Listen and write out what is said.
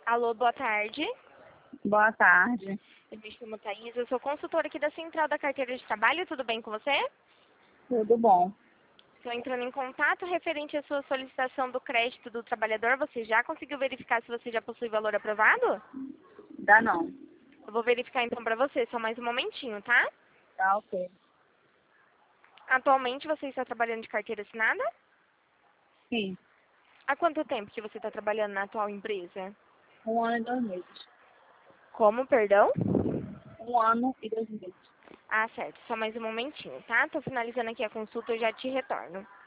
Alô, boa tarde. Boa tarde. Eu me chamo Thaís, eu sou consultora aqui da Central da Carteira de Trabalho, tudo bem com você? Tudo bom? Estou entrando em contato referente à sua solicitação do crédito do trabalhador. Você já conseguiu verificar se você já possui valor aprovado? Dá não. Eu vou verificar então para você, só mais um momentinho, tá? Tá ok. Atualmente você está trabalhando de carteira assinada? Sim. Há quanto tempo que você está trabalhando na atual empresa? 1 ano e 2 meses. Como, perdão? 1 ano e 2 meses. Ah, certo. Só mais um momentinho, tá? Tô finalizando aqui a consulta, eu já te retorno.